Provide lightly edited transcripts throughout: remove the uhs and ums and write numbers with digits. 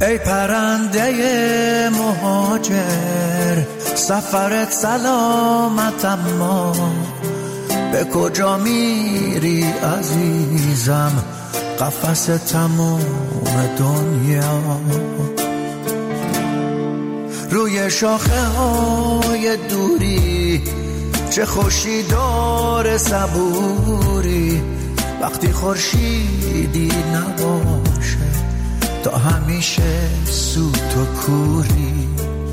ای پرنده مهاجر سفرت سلامت، اما به کجا میری عزیزم؟ قفس تموم دنیا. روی شاخه های دوری چه خوشی داره صبوری، وقتی خورشیدی نباشه تا همیشه سوت و کوری.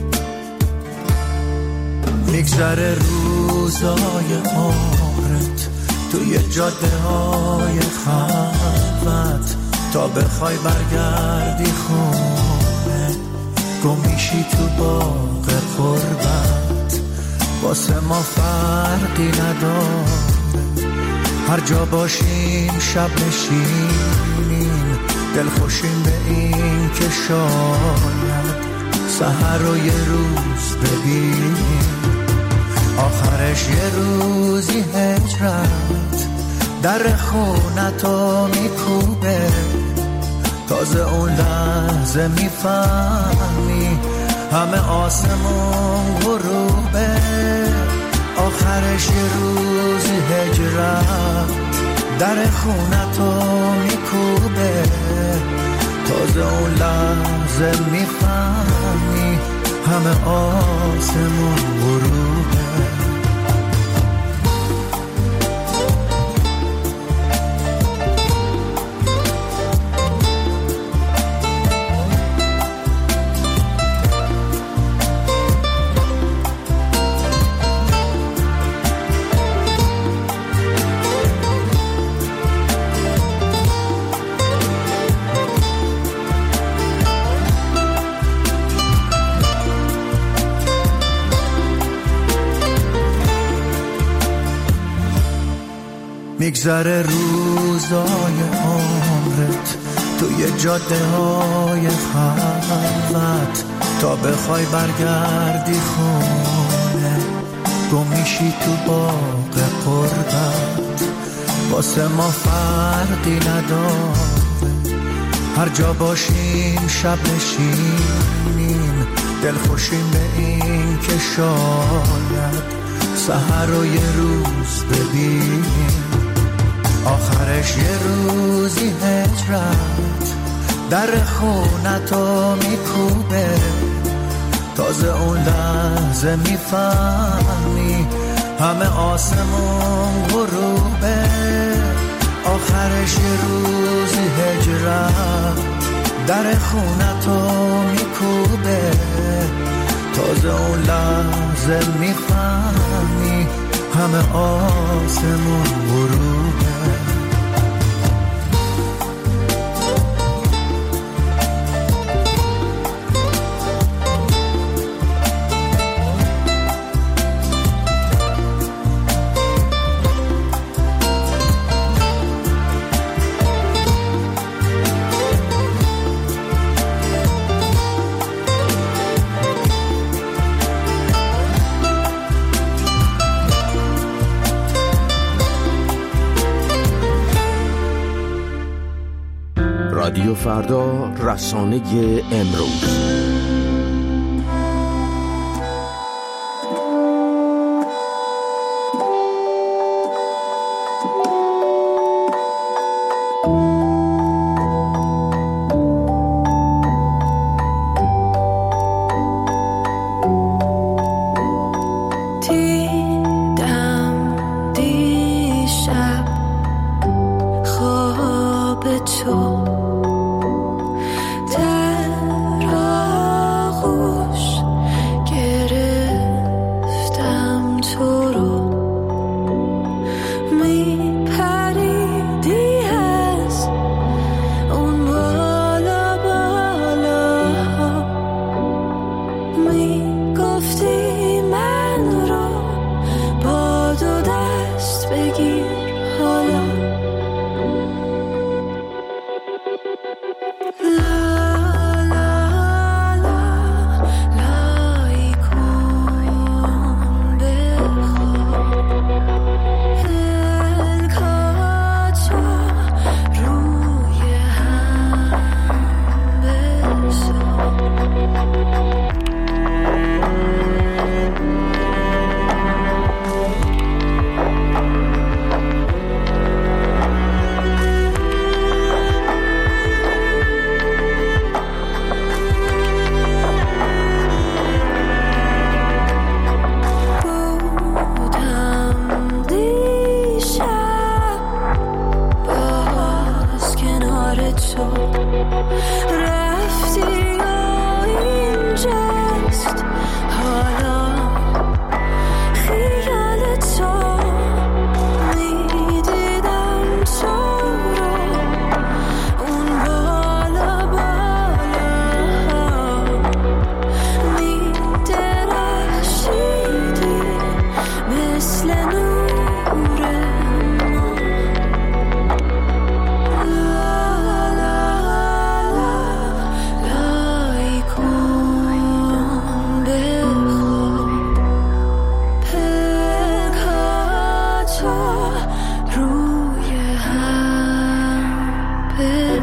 میگذره روزای عمرت توی جاده های خلوت، تا بخوای برگردی خونه گم میشی تو باغ غربت. واسه ما فرقی نداره، هر جا باشیم شب نشینیم، دل خوشیم به این که شاید سحر رو یه روز ببینیم. آخرش یه روزی هجرت در خونتو میکوبه، تازه اون لحظه میفهمی همه آسمون غروبه. آخرش یه روزی هجرت در خونتو میکوبه، تازه اون لحظه میفهمی همه آسمون غروبه. میگذره روزای عمرت توی جاده های خلوت، تا بخوای برگردی خونه گم میشی تو باغ غربت. واسه ما فرقی نداره، هر جا باشیم شب نشینیم، دل خوشیم به این که شاید سحر رو یه روز ببینیم. آخرش یه روزی هجرت در خونتو میکوبه، تازه اون لحظه میفهمی همه آسمون غروبه. آخرش یه روزی هجرت در خونتو میکوبه، تازه اون لحظه میفهمی همه آسمون غروبه. رادیو فردا، رسانه امروز. تو در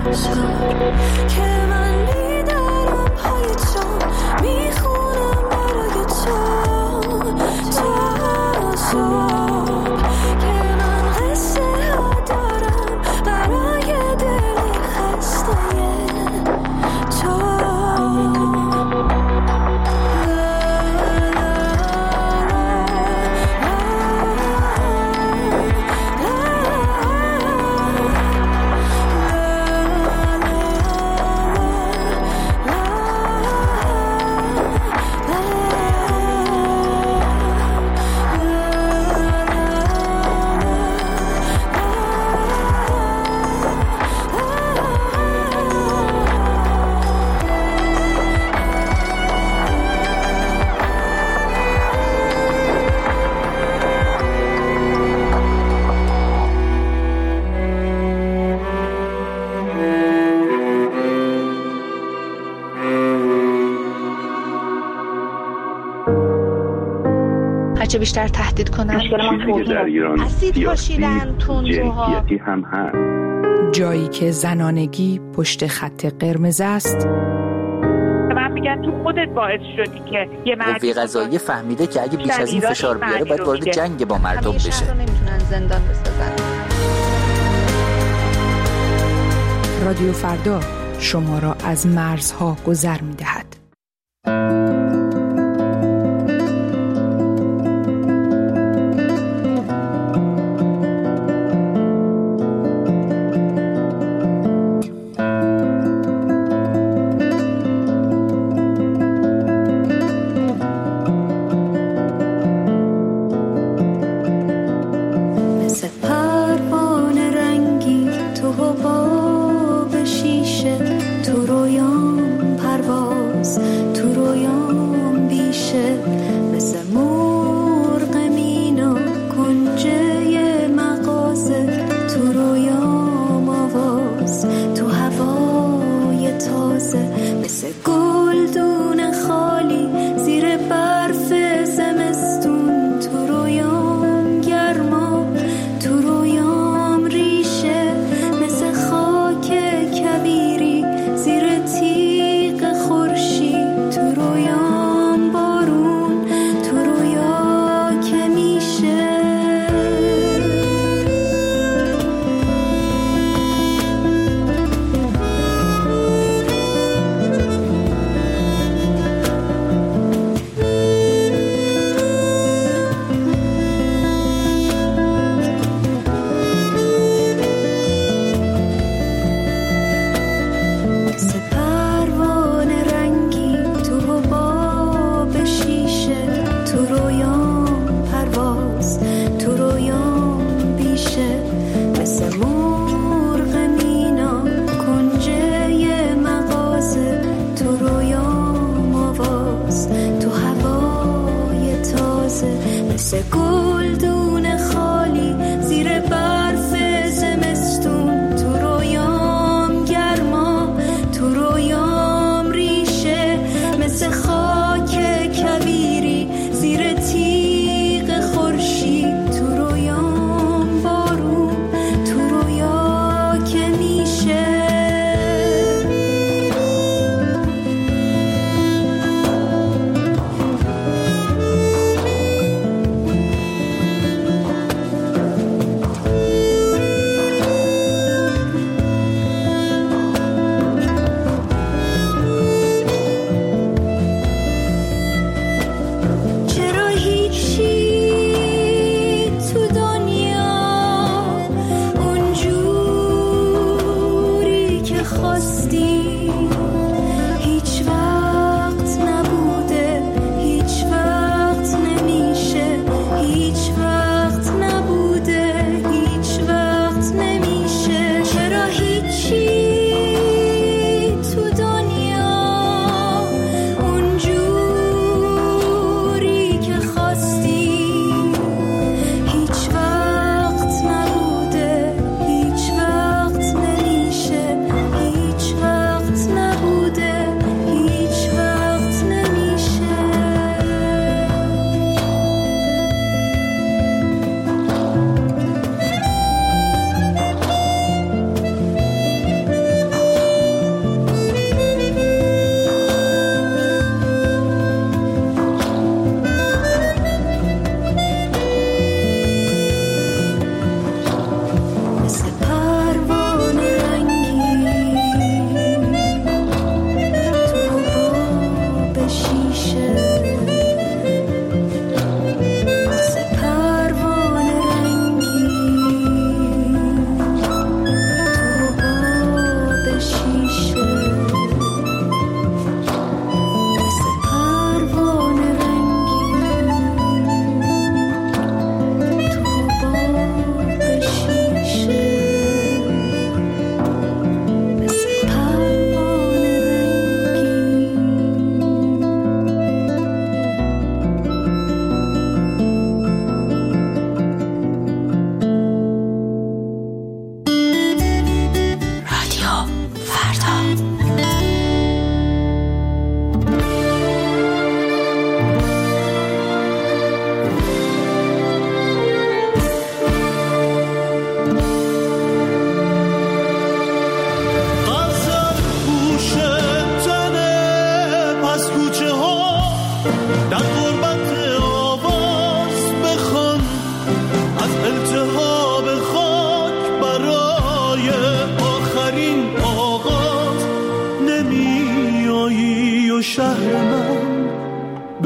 هرچه بیشتر تهدید کنن در ایران اسید پاشیدن تندروها هم هست. جایی که زنانگی پشت خط قرمز است. من میگن تو خودت باعث شدی که یه قوه قضاییه فهمیده که اگه بیش از این فشار بیاره باید وارد جنگ با مردم بشه. شهر رو نمیتونن زندان بسازن. رادیو فردا شما را از مرزها گذر می‌دهد.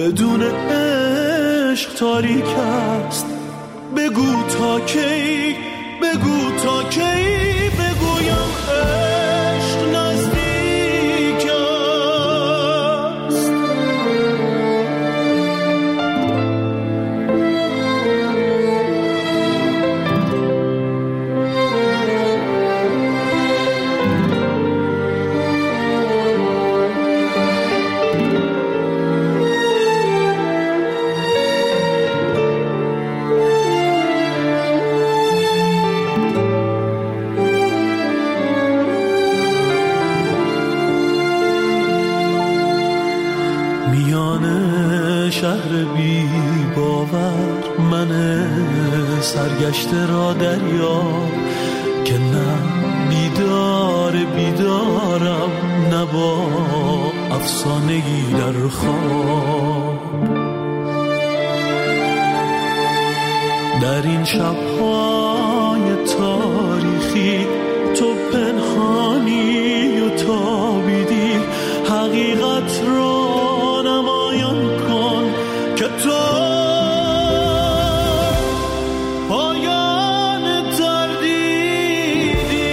بدون عشق تاریک است. بگو تا کی، بگو تا کی بگویم عشق نزدیک است. شهر بی باور من سرگشته را دریاب که نه بیدارم نه با افسانگی در خواب. در این شب‌های تاریخی تو پنهانی و تابیدی، حقیقت را نمایان کن که تو پایان تردیدی.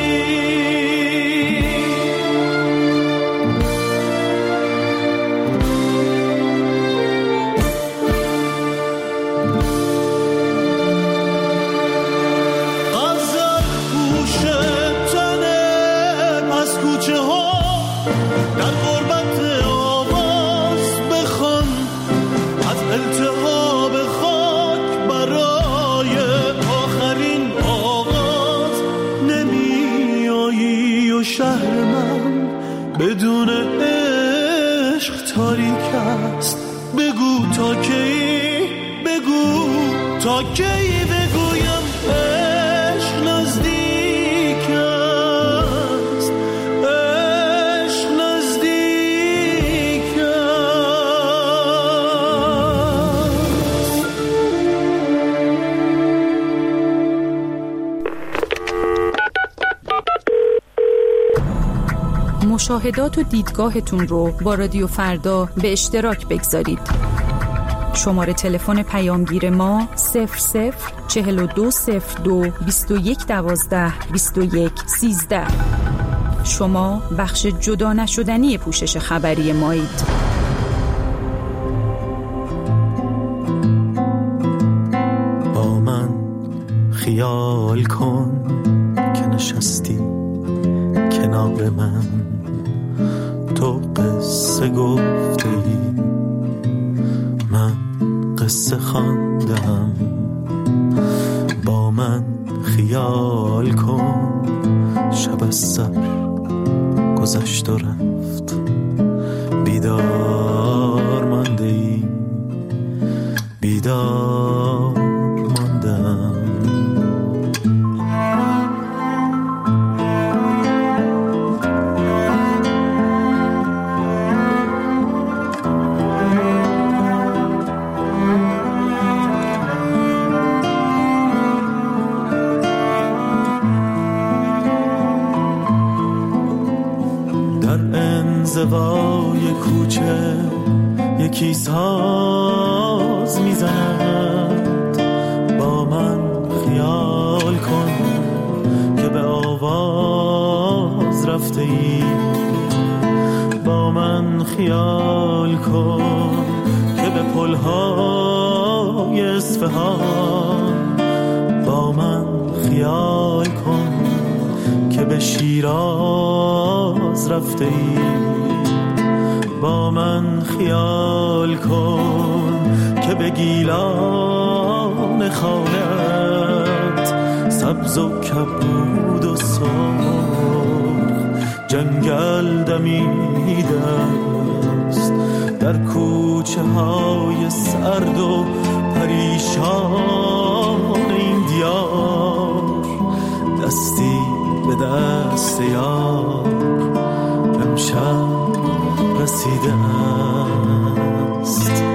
غزل پوش تنه از کوچه ها در غربت آواز بخوان، از التهاب خاک برای آخرین آغاز نمی آیی و شهر من بدون عشق تاریک است. بگو تا کی، بگو تا کی بگویم عشق نزدیک است. عشق نزدیک است. مشاهدات و دیدگاهتون رو با رادیو فردا به اشتراک بگذارید. شماره تلفن پیامگیر ما 004202 2112 2113. شما بخش جدا نشدنی پوشش خبری مایید. با من خیال کن که نشستی کنار من، تو قصه گفتی من قصه خواندم. با من خیال کن شب از سر گذشت و رفت، بیدار مانده ای، بیدار ماندم. زوای کوچه یکی ساز میزند. با من خیال کن که به آواز رفته ای. با من خیال کن که به پلهای اصفهان. با من خیال کن که به شیراز رفته ای. با من خیال کن که به گیلان خانت سبز و کبود و سرخ جنگل دمیده است. در کوچه های سرد و پریشان این دیار دستی به دست یار امشب رسیده است.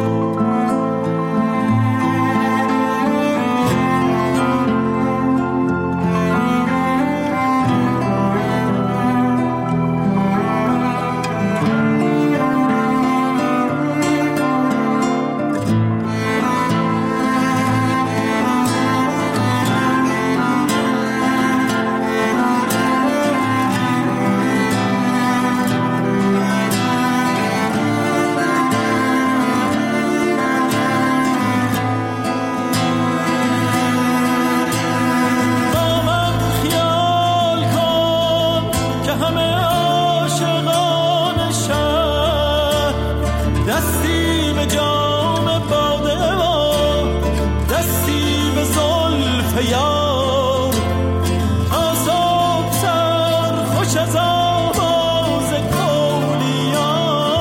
که یار تا صبح سر خوش از آواز کولیا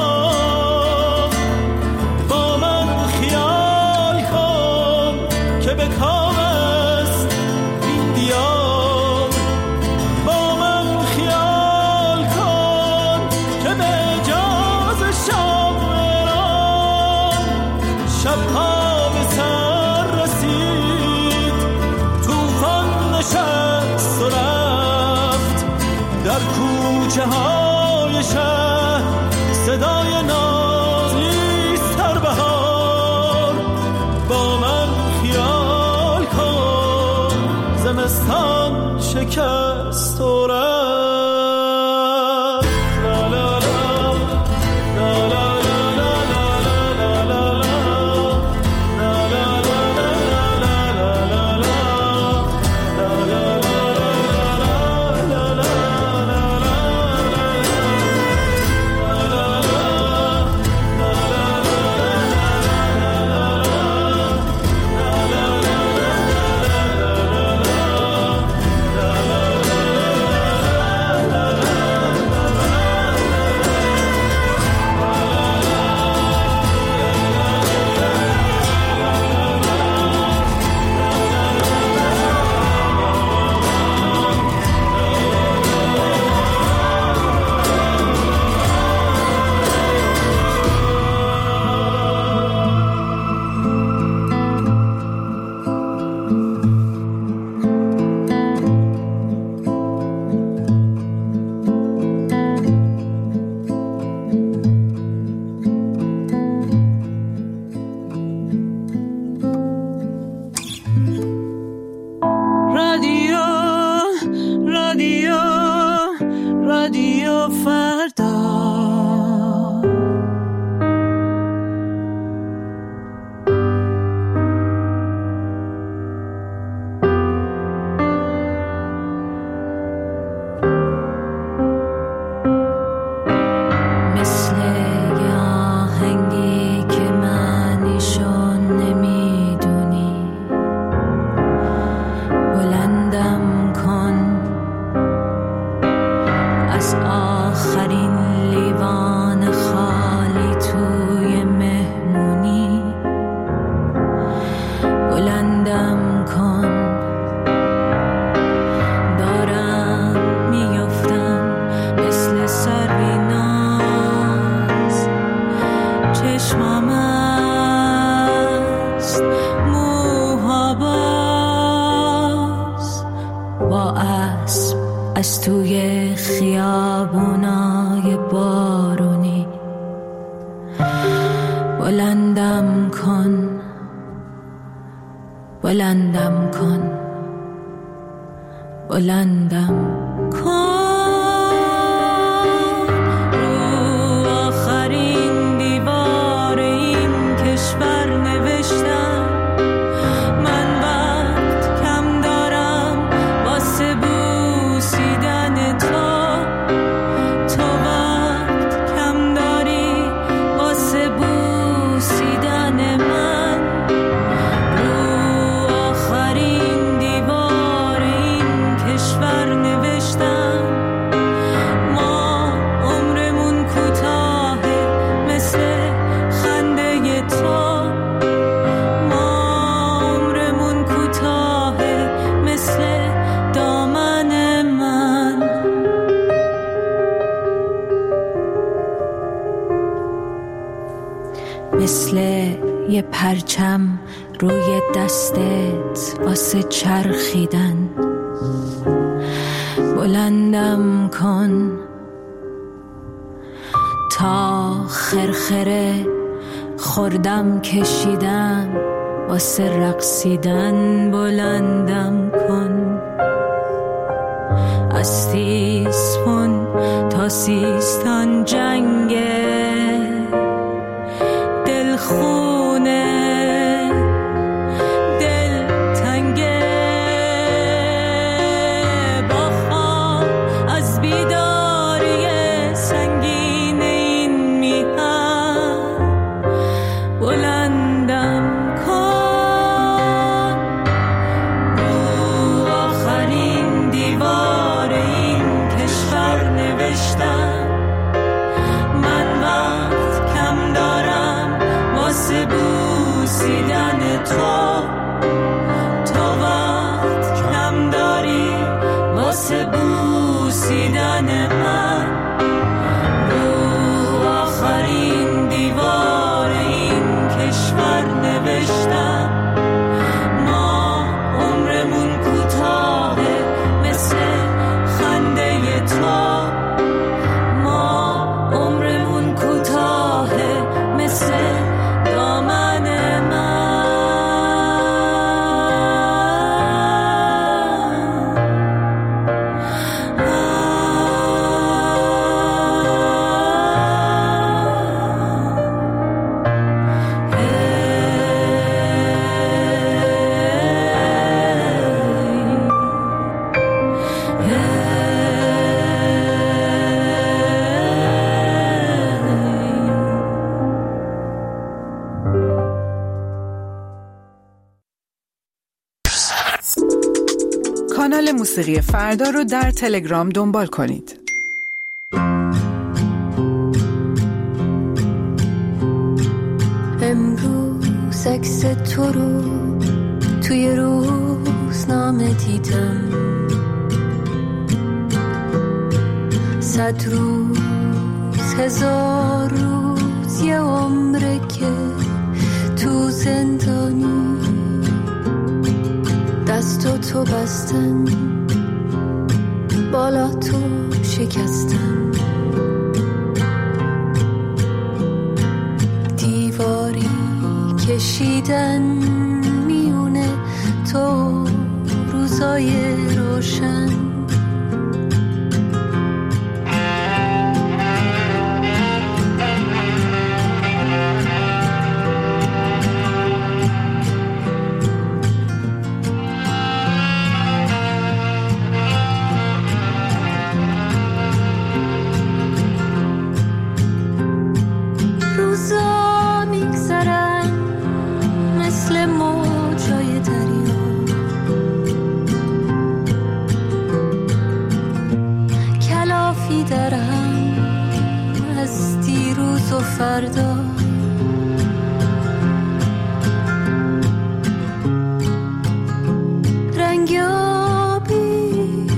با من خیال کن که به کام است این دیار با من خیال کن که به اجاز شاعران شبها به سر رسید توفان نشست و رفت در کوچه های شهر صدای نازی سربهار با من خیال کن زمستان شکست و رفت لا لا لا لا لا لا لا لا رادیو فردا از توی خیابونای بارونی بلندم کن بلندم کن بلندم کن رو آخرین دیوار این کشور نوشتم من وقت کم دارم واسه بوسیدن تو وقت کم داری واسه بوسیدن من رو آخرین دیوار این کشور نوشتم ما عمرمون کوتاهه مثل خنده تو ما عمرمون کوتاهه مثل دامن من مثل یه پرچم روی دستت واسه چرخیدن بلندم کن تا خرخره خوردم کشیدم واسه رقصیدن بلندم کن از تیسفون تا سیستان جنگه دلخونه دل تنگه با خواب از بیداری سنگین این میهن بلندم کن رو واسه بوسیدن من رو آخرین دیوار این کشور نوشتم ما عمرمون کوتاهه مثل خنده تو ما عمرمون کوتاهه مثل دامن کانال موسیقی فردا رو در تلگرام دنبال کنید. امروز عکس تو رو توی روزنامه دیدم 100 روز 1000 روز یه عمره که تو زندانی دستو تو بستن بالا تو شکستن دیواری کشیدن میونه تو روزای روشن فردا رنگابی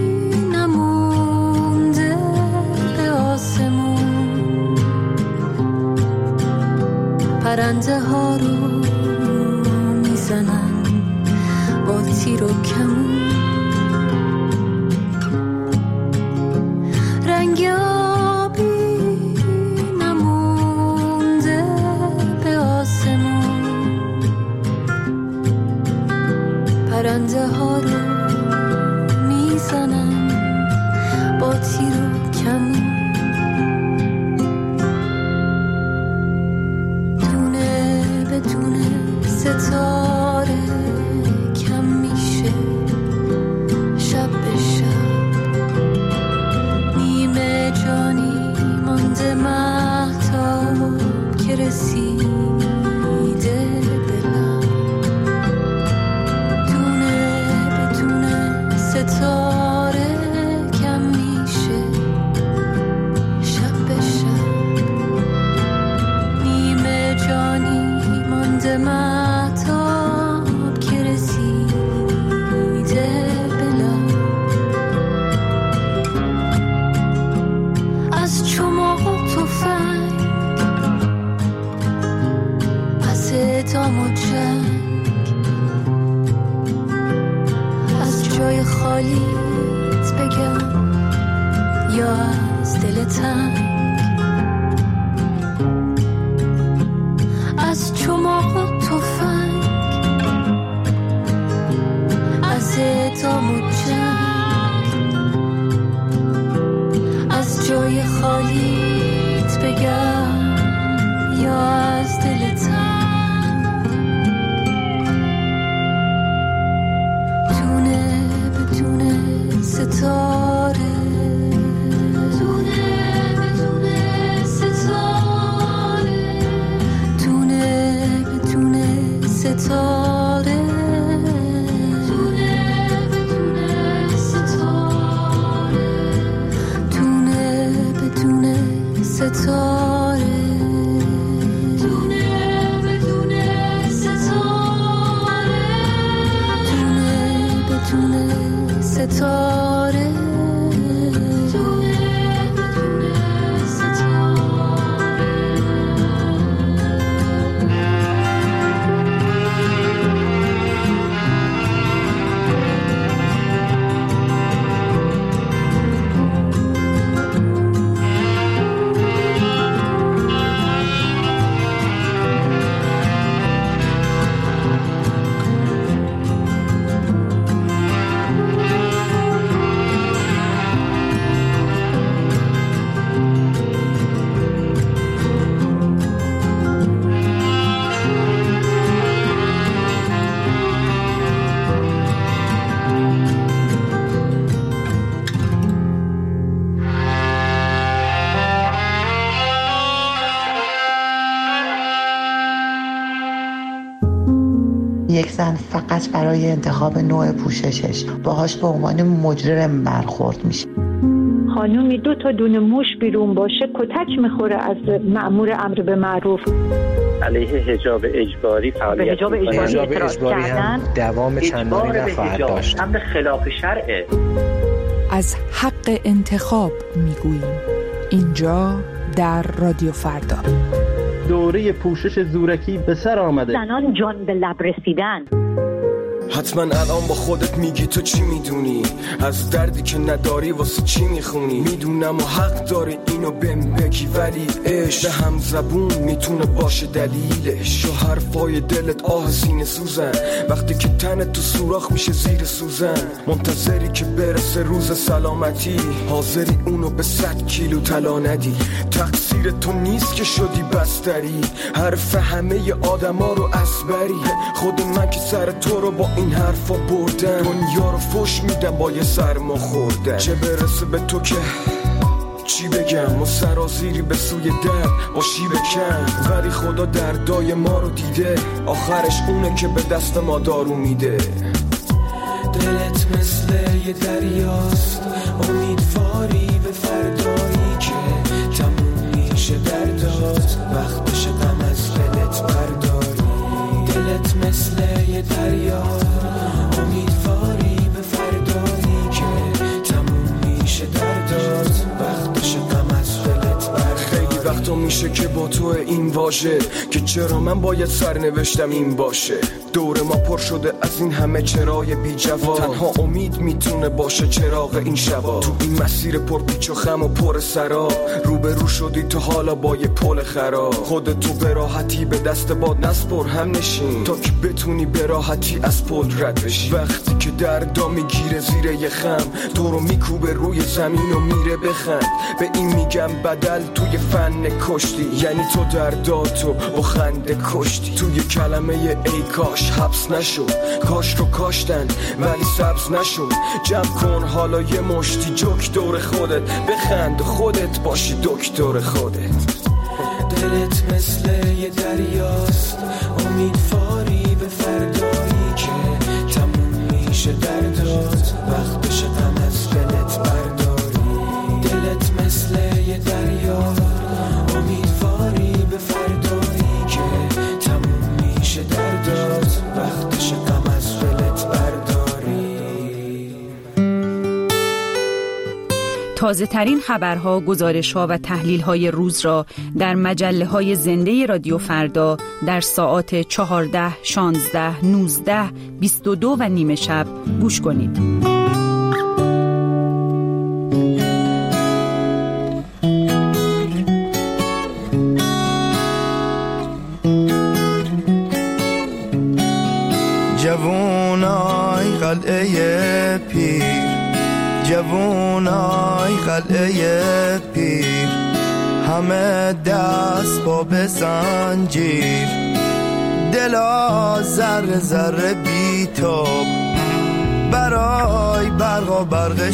نمونده به آسمون پرنده ها رو میزنن با تیر و کمون پرنده ها رو میزنن با تیر و کمون دونه به دونه ستاره کم میشه شب به شب نیمه جانی مانده مهتاب که رسیده ستاره کم میشه شب به شب نیمه جانی مانده مهتاب که رسیده بلا از چماق و تفنگ از اعدام و جنگ جای خالیت بگم یا از دل تنگ از چماق و تفنگ از اعدام و جنگ از جای خالیت بگم یا از دل تنگ ستاره دونه بدونه ستاره دونه بدونه ستاره دونه بدونه ستاره دونه بدونه ستاره دونه بدونه ستاره دونه بدونه ستاره زن فقط برای انتخاب نوع پوششش باهاش به عنوان مجرم برخورد میشه. خانومی 2 تا دونه موش بیرون باشه کتک میخوره از مأمور امر به معروف. علیه حجاب اجباری فعالیت حجاب اجباری هم دوام چندانی نخواهد داشت. امر خلاف شرعه. از حق انتخاب میگوییم اینجا در رادیو فردا. دوره پوشش زورکی به سر آمده. زنان جان به لب رسیدن. حتما الان با خودت میگی تو چی میدونی از دردی که نداری واسه چی میخونی. میدونم و حق داره اینو بهم بگی ولی عشق هم زبون میتونه باشه دلیلش و حرفای دلت آه سینه سوزن وقتی که تنت تو سوراخ میشه زیر سوزن. منتظری که برسه روز سلامتی حاضری اونو به 100 کیلو طلا ندی. تقصیر تو نیست که شدی بستری حرف همه آدما رو اسبری. خود من که سر تو رو با این حرفا بردم دنیا رو فش میدم با یه سرما خوردم. چه برسه به تو که چی بگم و سرازیری به سوی در با شیب کم ولی خدا دردای ما رو دیده آخرش اونه که به دست ما دارو میده. دلت مثل یه دریاست امیدواری به فردایی که تموم میشه دردات وقتش غم از دلت برداری. دلت مثل یه دریاست امیدواری به فردایی که تموم میشه دردات وقتش غم از دلت برداری. خیلی وقتا میشه که با تو این واژه که چرا من باید سرنوشتم این باشه. دور ما پر شده از این همه چرای بی جواب تنها امید میتونه باشه چراغ این شبا. تو این مسیر پر پیچ و خم و پر سراب روبرو شدی تو حالا با یه پل خراب. خودتو به راحتی به دست باد نسپر هم نشین تا که بتونی به راحتی از پل رد بشی. وقتی که دردا میگیره زیر یه خم تو رو میکوبه روی زمین و میره بخند. به این میگم بدل توی فن کشتی یعنی تو درداتو با خنده کشتی. توی کلمه ای کاش حبس نشد کاش رو کاشتن ولی سبز نشد. جمع کن حالا یه مشتی جوک دور خودت بخند خودت باشی دکتر خودت. دلت مثل یه دریاست امیدواری به فردایی که تموم میشه دردات وقتش غم از دلت برداری. دلت مثل یه دریاست امیدواری به فردایی که تموم میشه دردات وقتش غم از دلت برداری. تازه ترین خبرها، گزارش‌ها و تحلیل‌های روز را در مجله‌های زنده رادیو فردا در ساعات 14، 16، 19، 22 و نیمه شب گوش کنید. جوونای قلعه پیر جوونای قلعه پیر همه دست با به زنجیر دلا ذره ذره بیتاب برای برق و برق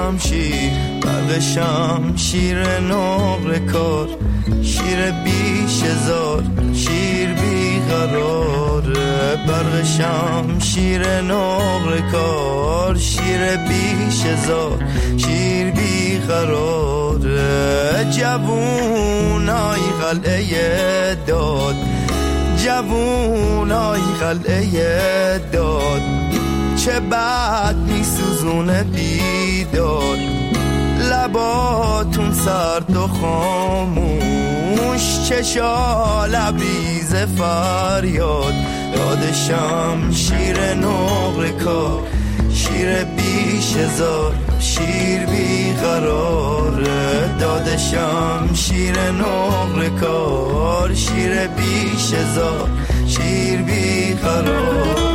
شمشیر نقل کار شیر بیش هزار شیر بیقراره برق شمشیر نقل کار شیر بیش هزار شیر بیقراره. جوونای قلعه داد جوونای قلعه داد چه بد میسوزونه بیداد لباتون سرد و خاموش چشا لبریز فریاد داد شمشیر نقل کار شیر بیش هزار شیر بیقراره داد شمشیر نقل کار شیر بیش هزار شیر بیقراره.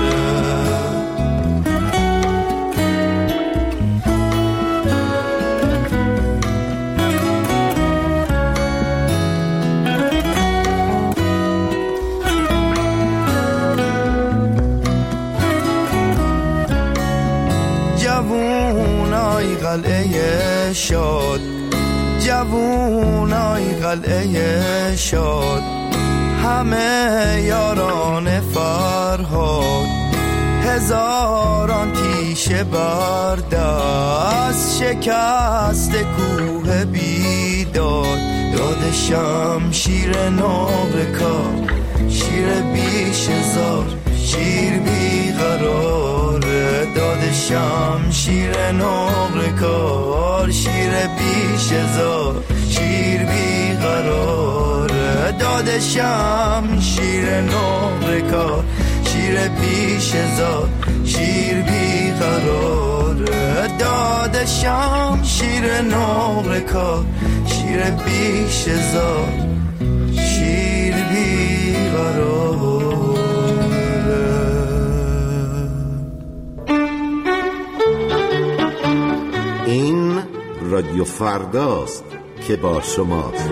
جوونای قلعه شاد جوونای قلعه شاد همه یاران فرهاد هزاران تیشه بردست شکست کوه بیداد داد شمشیر نابکار شیر بیش هزار شیر بیقرار داد شمشیر نابکار شیر بیش هزار شیر بیقرار داد شمشیر نابکار شیر بیش هزار شیر بیقرار داد شمشیر نابکار شیر بیش هزار شیر بیقرار. این رادیو فرداست که با شماست.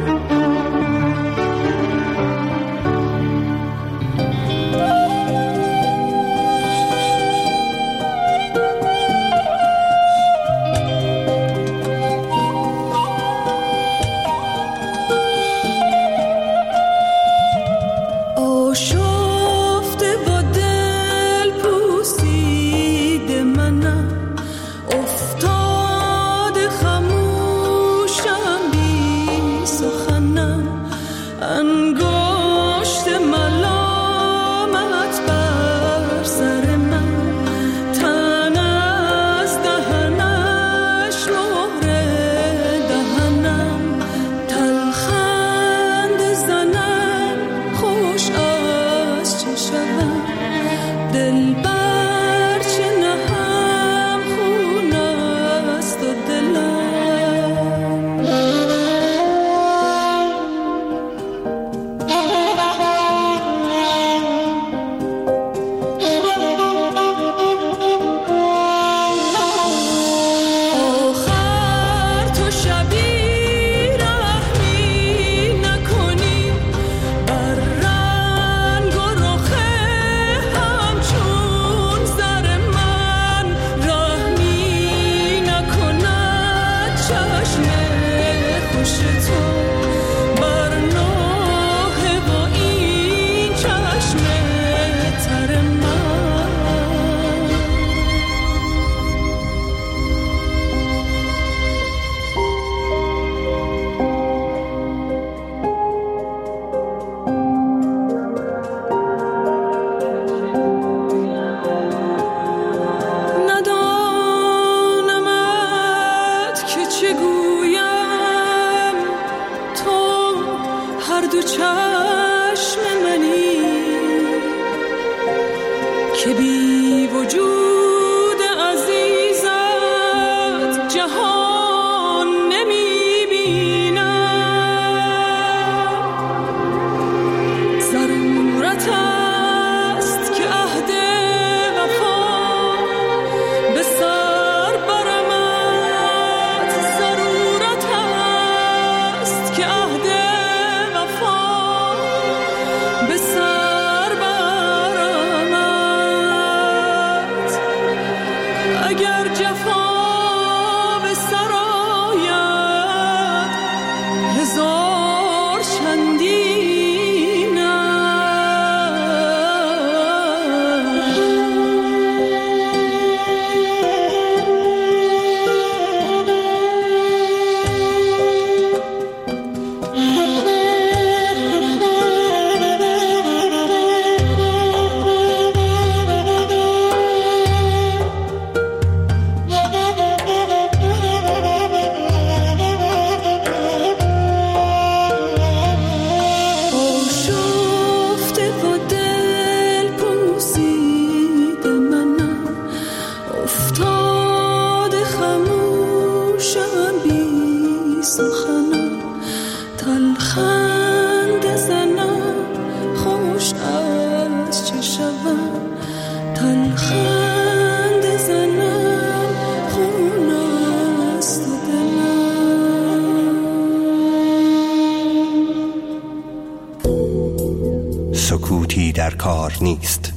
سکوتی در کار نیست.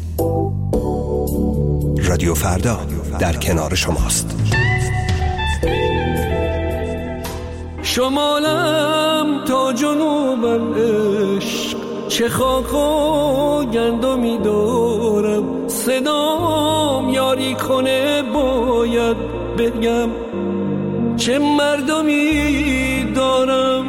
رادیو فردا در کنار شماست. شمالم تا جنوبم عشق، چه خاک و گندمی دارم، صدام یاری کنه باید بگم چه مردمی دارم.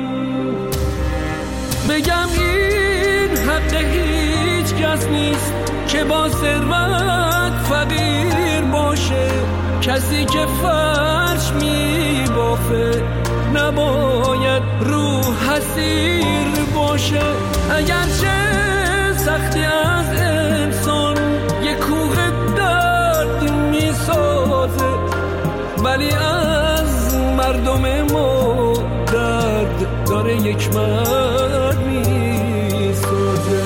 بگم این حق هیچ کس نیست که با ثروت فقیر باشه. کسی که فرش می بافه نباید رو حسیر باشه. اگرچه سختی از انسان یک کوه درد می سازه، ولی از مردم ما درد داره یک مرد می سازه.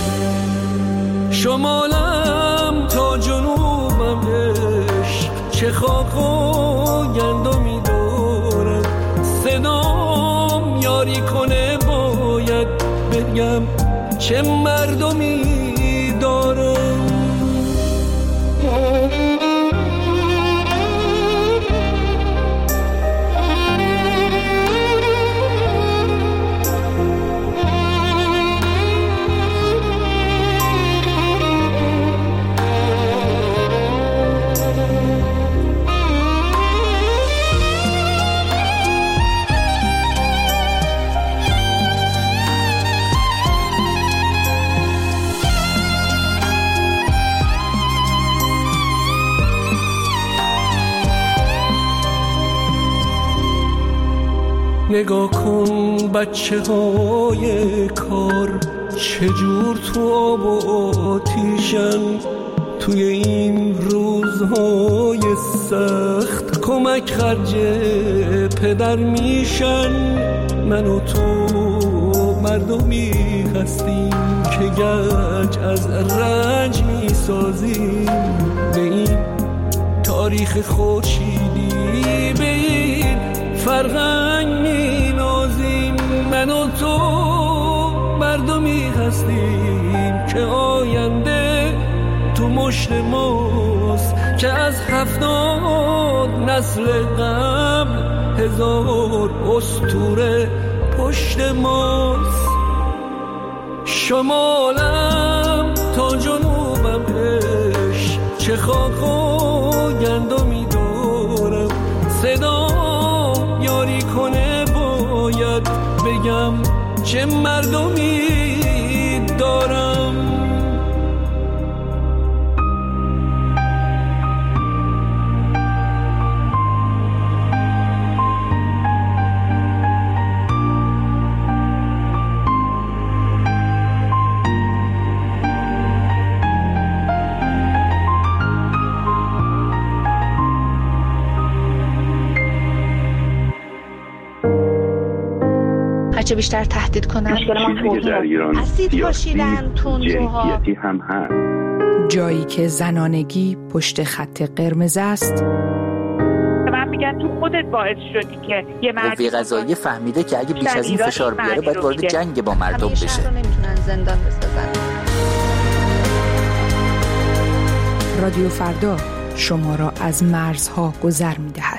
شمالم تا جنوبم عشق چه خاک و گندمی دارم. صدام یاری کنه باید بگم چه مردمی دارم. نگاه کن بچه های کار چجور تو آب و آتیشن. توی این روزهای سخت کمک خرج پدر میشن. من و تو مردمی هستیم که گنج از رنج میسازیم. به این تاریخ خورشیدی به این فرهنگ می نازیم. من و تو مردمی هستیم که آینده تو مشت ماست، که از 70 نسل قبل 1000 اسطوره پشت ماست. شمالم تا جنوبم عشق چه خاک و گندمی دارم. صدا یاری کنه باید بگم چه مردمی دارم. هرچه بیشتر تهدید کنن اسید پاشیدن تندروها هم هست. جایی که زنانگی پشت خط قرمز است. من میگن تو خودت باعث شدی که یه مرد قوه قضاییه فهمیده که اگه بیش از این فشار بیاره باید وارد جنگ با مردم بشه. شهر رو نمیتونن زندان بسازن. رادیو فردا شما را از مرزها گذر می‌دهد.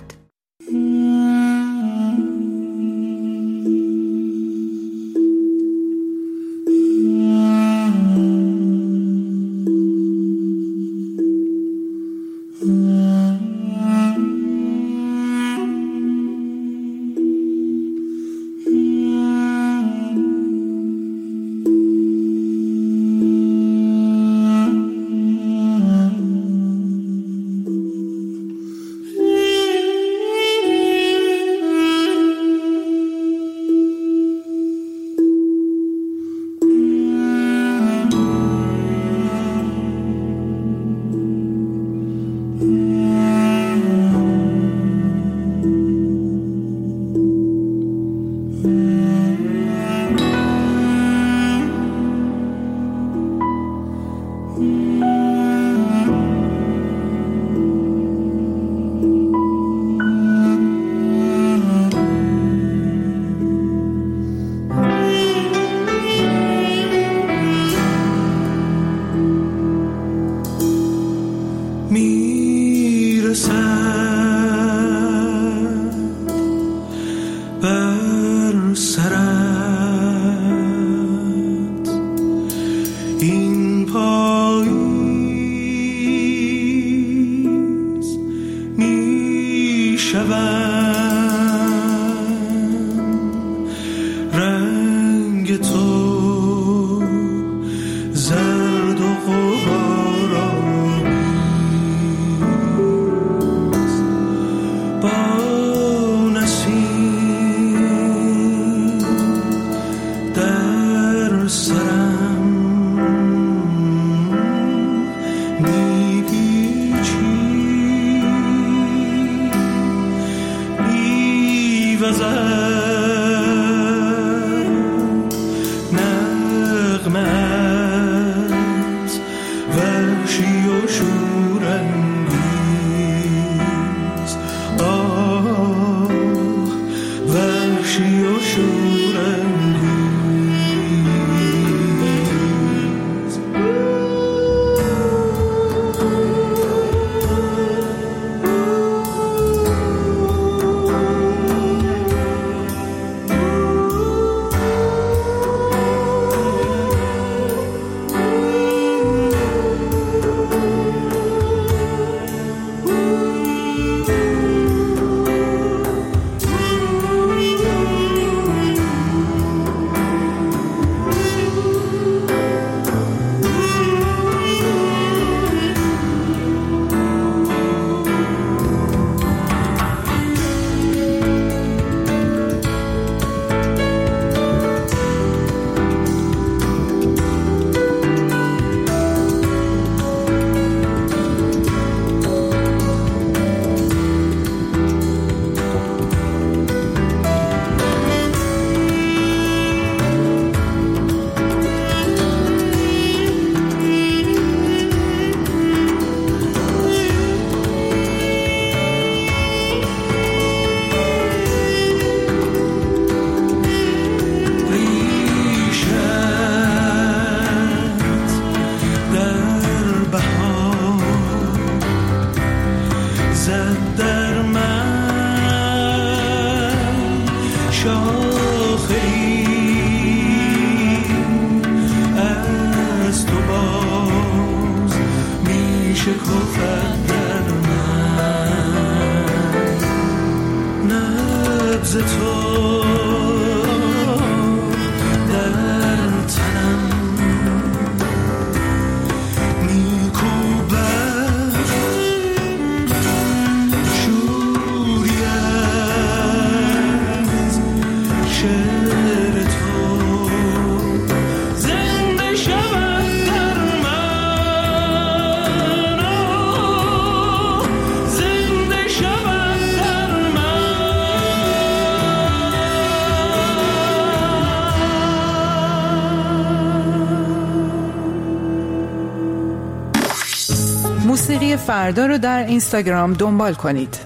موسیقی فردا رو در اینستاگرام دنبال کنید.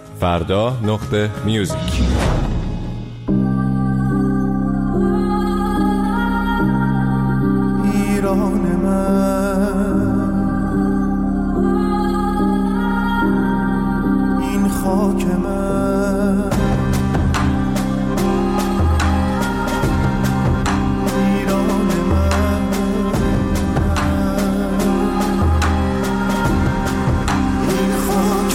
فردا.music. ایران من، این خاک من، ایران من، این خاک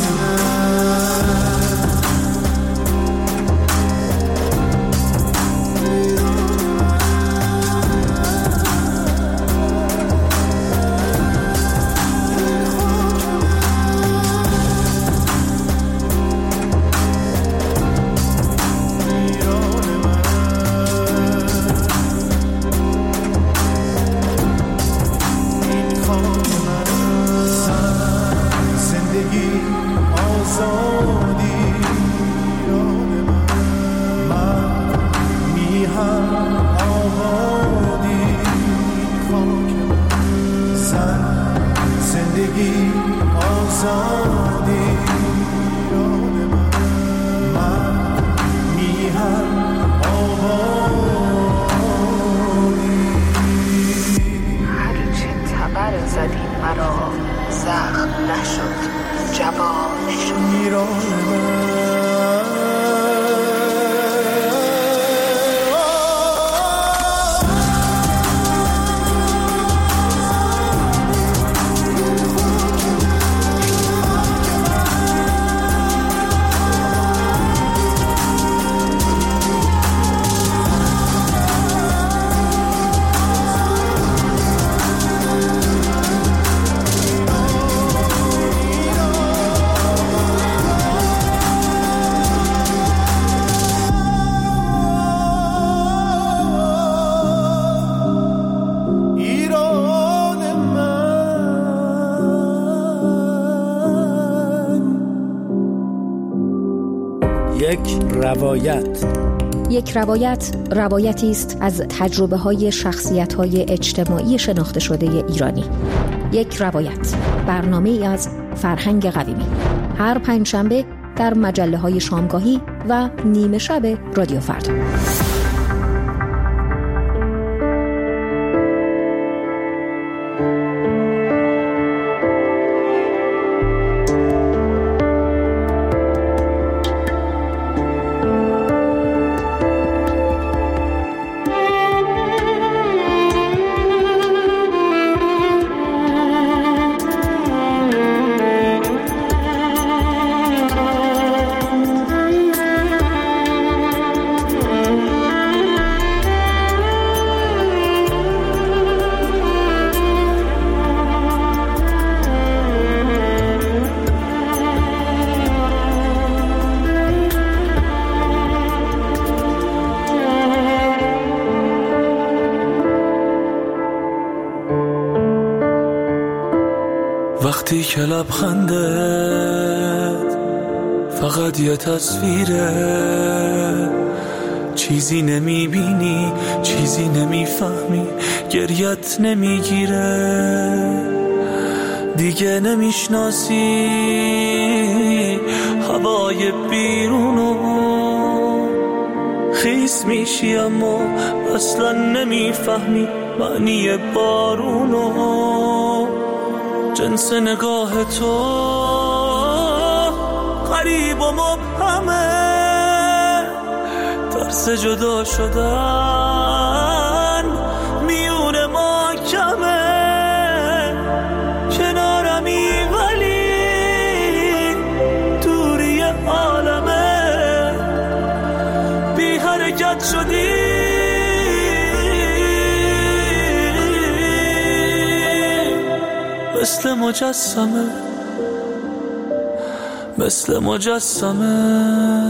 یک روایت روایتی است از تجربه‌های شخصیت‌های اجتماعی شناخته شده ایرانی. یک روایت، برنامه‌ای از فرهنگ قویمی. هر پنجشنبه در مجله‌های شامگاهی و نیمه شب رادیو فردا. وقتی که لبخندت فقط یه تصویره، چیزی نمیبینی، چیزی نمیفهمی، گریت نمیگیره، دیگه نمیشناسی هوای بیرونو، خیس میشی اما اصلا نمیفهمی معنی بارونو. جنس نگاه تو غریب و مبهمه، ترس جدا شدن میون ما کمه، کنارمی ولی دوری عالمه، بی حرکت شدی مثل مجسمه، مثل مجسمه.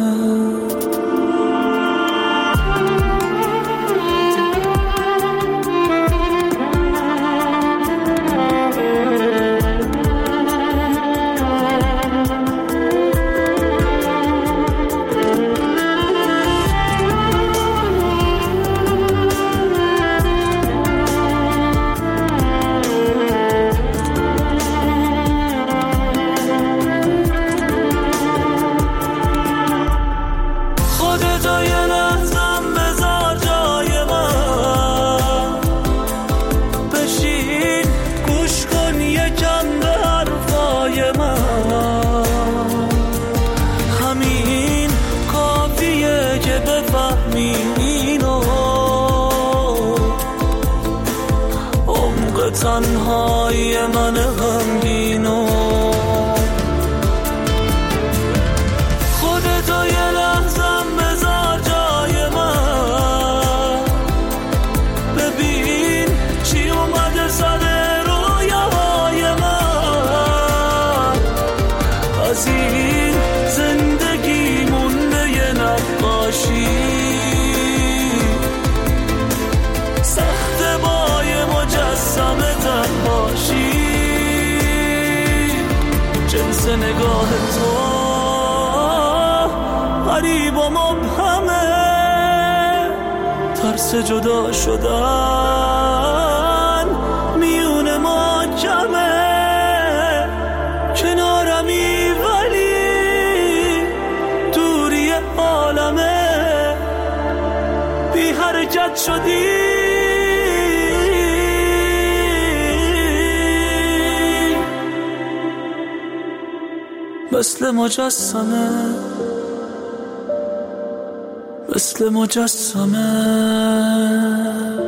تنهای من غمگینو، خودتو یه لحظم بذار جای من، ببین چی اومده سر رویاهای من، از این زندگی مونده یه نقاشی، سخت بای مجسمه تنهاشی، جنس نگاه تو غریب و مبهمه، ترس جدا شدن میون ما کمه، کنارمی ولی دوری عالمه، بی حرکت شدی مثل مجسمه، مثل مجسمه.